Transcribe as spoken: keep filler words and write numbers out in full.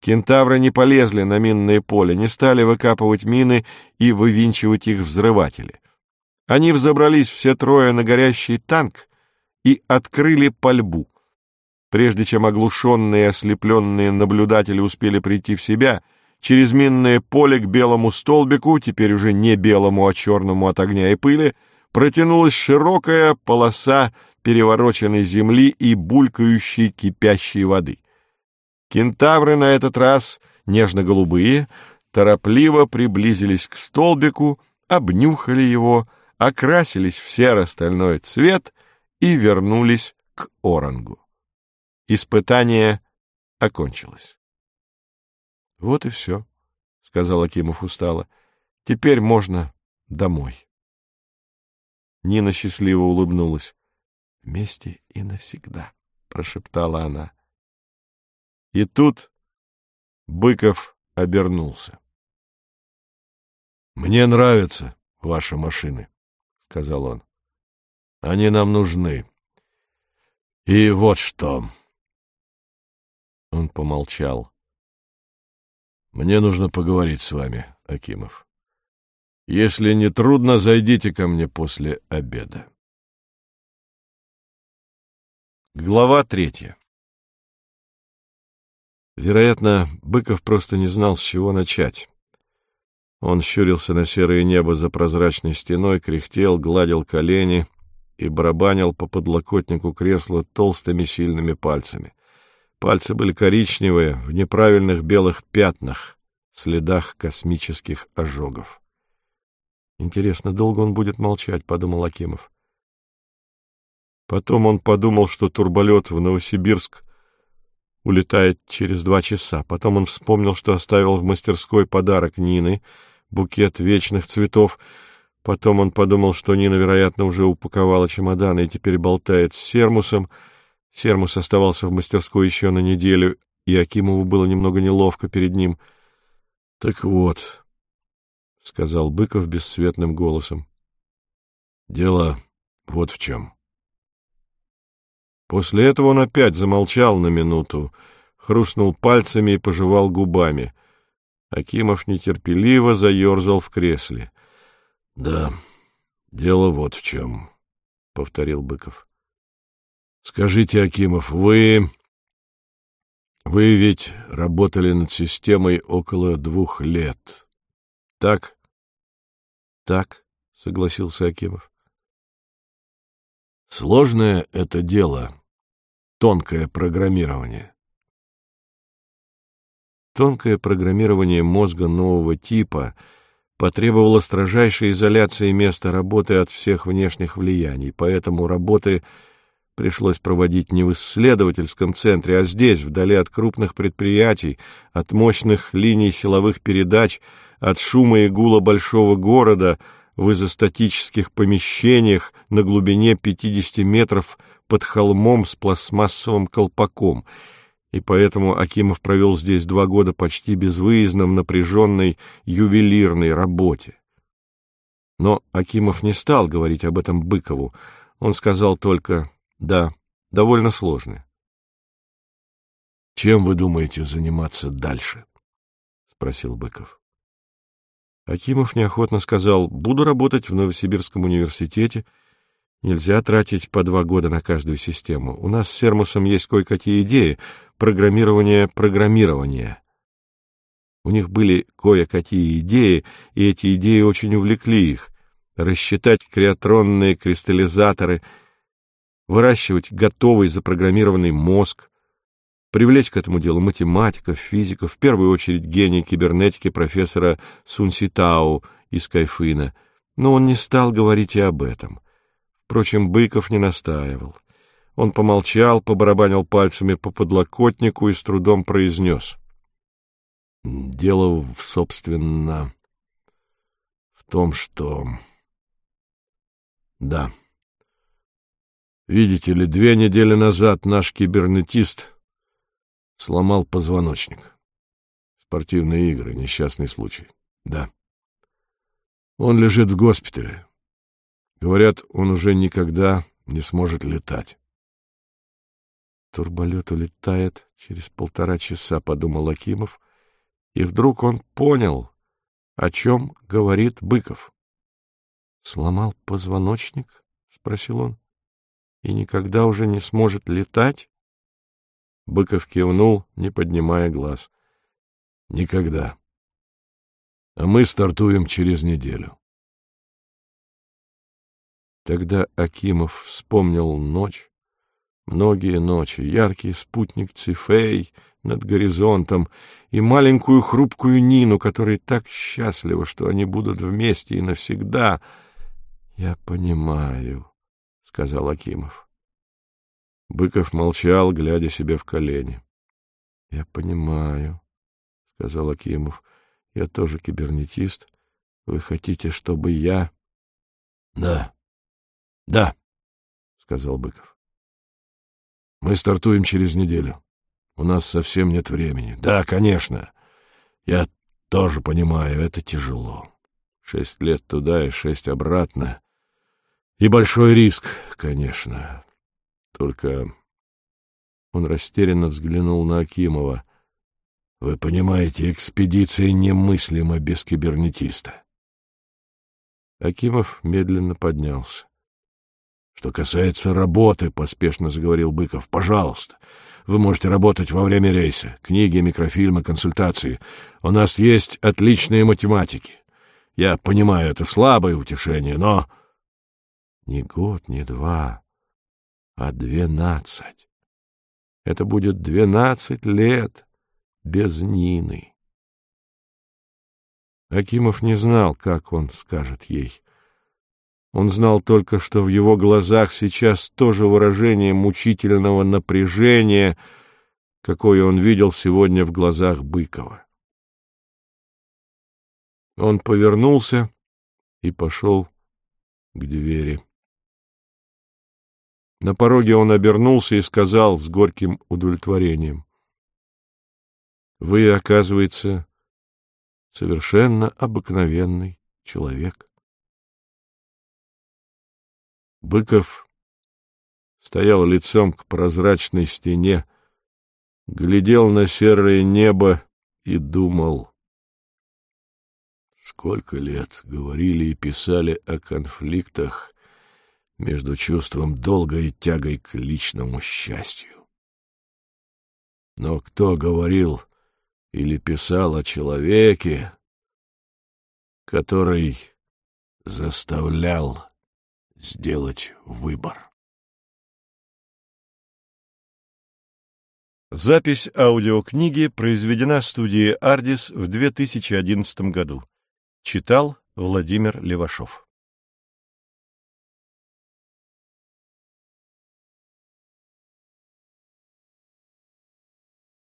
Кентавры не полезли на минное поле, не стали выкапывать мины и вывинчивать их взрыватели. Они взобрались все трое на горящий танк и открыли пальбу. Прежде чем оглушенные и ослепленные наблюдатели успели прийти в себя, через минное поле к белому столбику, теперь уже не белому, а черному от огня и пыли, протянулась широкая полоса перевороченной земли и булькающей кипящей воды. Кентавры на этот раз, нежно-голубые, торопливо приблизились к столбику, обнюхали его, окрасились в серо-стальной цвет и вернулись к Орангу. Испытание окончилось. — Вот и все, — сказал Акимов устало. — Теперь можно домой. Нина счастливо улыбнулась. — Вместе и навсегда, — прошептала она. И тут Быков обернулся. — Мне нравятся ваши машины, — сказал он. — Они нам нужны. И вот что. Он помолчал. — Мне нужно поговорить с вами, Акимов. Если не трудно, зайдите ко мне после обеда. Глава третья. Вероятно, Быков просто не знал, с чего начать. Он щурился на серое небо за прозрачной стеной, кряхтел, гладил колени и барабанил по подлокотнику кресла толстыми сильными пальцами. Пальцы были коричневые, в неправильных белых пятнах, следах космических ожогов. «Интересно, долго он будет молчать?» — подумал Акимов. Потом он подумал, что турболет в Новосибирск улетает через два часа. Потом он вспомнил, что оставил в мастерской подарок Нины, букет вечных цветов. Потом он подумал, что Нина, вероятно, уже упаковала чемоданы и теперь болтает с Сермусом. Сермус оставался в мастерской еще на неделю, и Акимову было немного неловко перед ним. — Так вот, — сказал Быков бесцветным голосом, — дело вот в чем. После этого он опять замолчал на минуту, хрустнул пальцами и пожевал губами. Акимов нетерпеливо заерзал в кресле. — Да, дело вот в чем, — повторил Быков. — Скажите, Акимов, вы... Вы ведь работали над системой около двух лет, так? — Так, — согласился Акимов. — Сложное это дело, тонкое программирование. Тонкое программирование мозга нового типа потребовало строжайшей изоляции места работы от всех внешних влияний, поэтому работы пришлось проводить не в исследовательском центре, а здесь, вдали от крупных предприятий, от мощных линий силовых передач, от шума и гула большого города, в изостатических помещениях на глубине пятидесяти метров под холмом с пластмассовым колпаком. И поэтому Акимов провел здесь два года почти безвыездно в напряженной ювелирной работе. Но Акимов не стал говорить об этом Быкову. Он сказал только: «Да, довольно сложно». «Чем вы думаете заниматься дальше?» — спросил Быков. Акимов неохотно сказал: «Буду работать в Новосибирском университете. Нельзя тратить по два года на каждую систему. У нас с Сермусом есть кое-какие идеи. Программирование программирования». У них были кое-какие идеи, и эти идеи очень увлекли их. Рассчитать креатронные кристаллизаторы, выращивать готовый запрограммированный мозг, привлечь к этому делу математиков, физиков, в первую очередь гений кибернетики профессора Сунситао из Кайфына. Но он не стал говорить и об этом. Впрочем, Быков не настаивал. Он помолчал, побарабанил пальцами по подлокотнику и с трудом произнес: «Дело, в, собственно, в том, что... Да. Видите ли, две недели назад наш кибернетист сломал позвоночник. Спортивные игры, несчастный случай. Да. Он лежит в госпитале. Говорят, он уже никогда не сможет летать. Турболет улетает через полтора часа, — подумал Акимов, и вдруг он понял, о чем говорит Быков. — Сломал позвоночник? — спросил он. — И никогда уже не сможет летать? Быков кивнул, не поднимая глаз. — Никогда. А мы стартуем через неделю. Тогда Акимов вспомнил ночь, многие ночи, яркий спутник Цифей над горизонтом и маленькую хрупкую Нину, которая так счастлива, что они будут вместе и навсегда. — Я понимаю, — сказал Акимов. Быков молчал, глядя себе в колени. — Я понимаю, — сказал Акимов. — Я тоже кибернетист. Вы хотите, чтобы я... — Да, да, — сказал Быков. — Мы стартуем через неделю. У нас совсем нет времени. Да, конечно. Я тоже понимаю, это тяжело. Шесть лет туда и шесть обратно. И большой риск, конечно. Только... Он растерянно взглянул на Акимова. Вы понимаете, экспедиция немыслима без кибернетиста. Акимов медленно поднялся. — Что касается работы, — поспешно заговорил Быков, — пожалуйста, вы можете работать во время рейса. Книги, микрофильмы, консультации. У нас есть отличные математики. Я понимаю, это слабое утешение, но... Не год, не два, а двенадцать. Это будет двенадцать лет без Нины. Акимов не знал, как он скажет ей. Он знал только, что в его глазах сейчас то же выражение мучительного напряжения, какое он видел сегодня в глазах Быкова. Он повернулся и пошел к двери. На пороге он обернулся и сказал с горьким удовлетворением: — Вы, оказывается, совершенно обыкновенный человек. Быков стоял лицом к прозрачной стене, глядел на серое небо и думал. Сколько лет говорили и писали о конфликтах между чувством долга и тягой к личному счастью. Но кто говорил или писал о человеке, который заставлял сделать выбор? Запись аудиокниги произведена студией «Ардис» в две тысячи одиннадцатом году. Читал Владимир Левашов.